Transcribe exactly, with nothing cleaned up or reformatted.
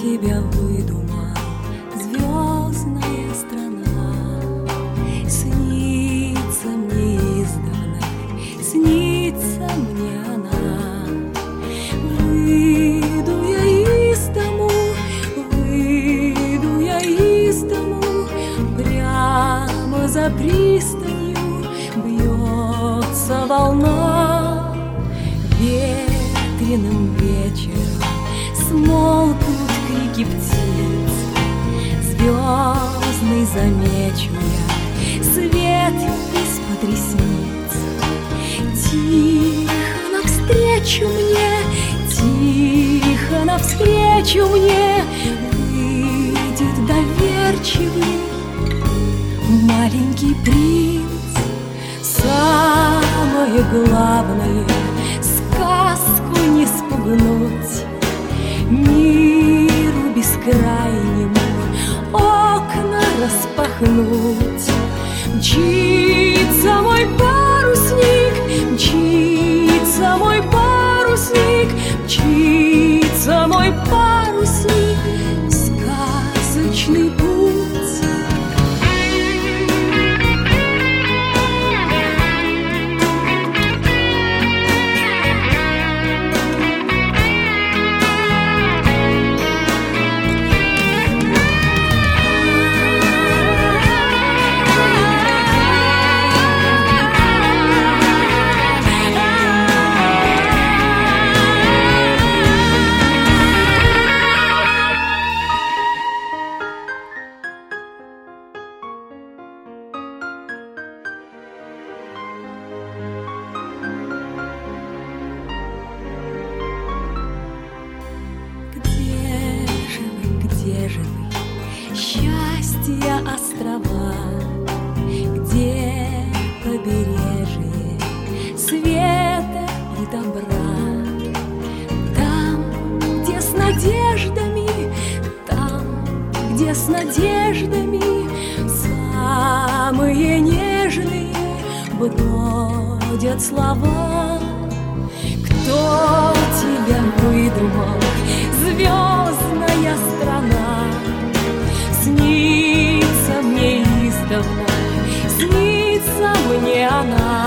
тебя выдумал звездная страна? Снится мне издавна, снится мне она. Выйду я из дому, выйду я из дому, прямо за пристанью бьется волна. Ветреным вечером смолкнут крики птиц, звездный замечу я свет из-под ресниц. Тихо навстречу мне, тихо навстречу мне выйдет доверчивый маленький принц. Самое главное — сказку не спугнуть, миру бескрайнему окна распахнуть. Мчится мой парусник, мчится мой парусник, мчится мой парусник в сказочный путь. Где же вы, счастья острова? Где побережье света и добра? Там, где с надеждами, там, где с надеждами самые нежные бродят слова. Кто тебя выдумал, звездная страна? Снится мне издавна, снится мне она.